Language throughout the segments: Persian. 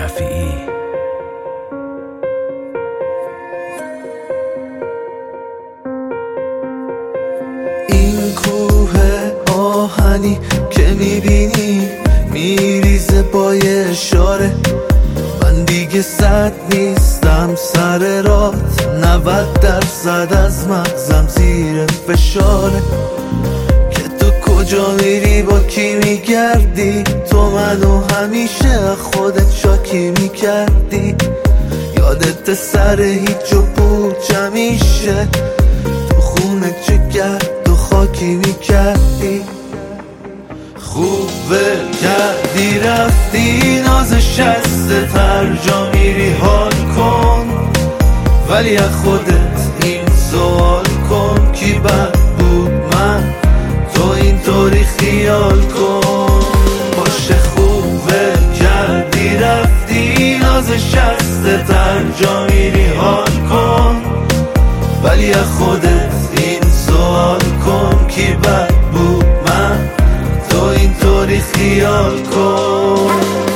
رفیعی. این کوه آهنی که میبینی میریزه با یه اشاره، من دیگه صد نیستم سر رات، 90% از مغزم زیر فشاره. که تو کجا میری با کی میگردی، تو منو همیشه خودت شاکی میکردی، یادت سر هیچ و پوچ همیشه تو خونه چه گرد و خاکی میکردی. خوب ول کردی رفتی ناز شست ترجا میری حال کن، ولی از خودت این سوال کن کی بد بود من تو اینطوری خیال کن. باشه خوب ول کردی رفتی ناز شست ترجا میری حال کن، ولی از خودت این سوال کن کی بد بود من تو اینطوری خیال کن.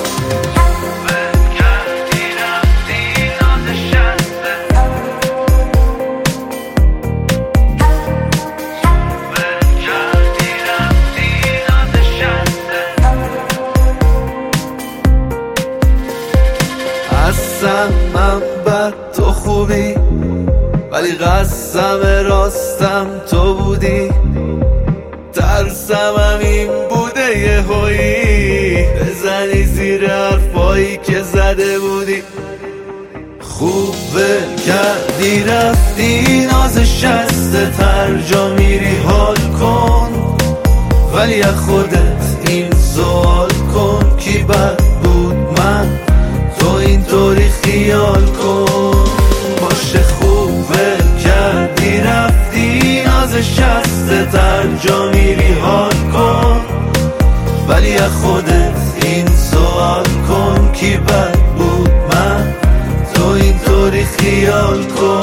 من بر تو خوبی، ولی قسم راستم تو بودی، ترسم این بوده یه هایی بزنی زیر حرفایی که زده بودی. خوب ول کردی رفتی ناز شست ترجا میری حال کن، ولی از خودت این سوال کن کی بد بود من تو اینطوری خیال کن. باشه خوب ول کردی رفتی ناز شست ترجا میری حال کن، ولی از خودت این سوال کن کی بد بود من تو اینطوری خیال کن.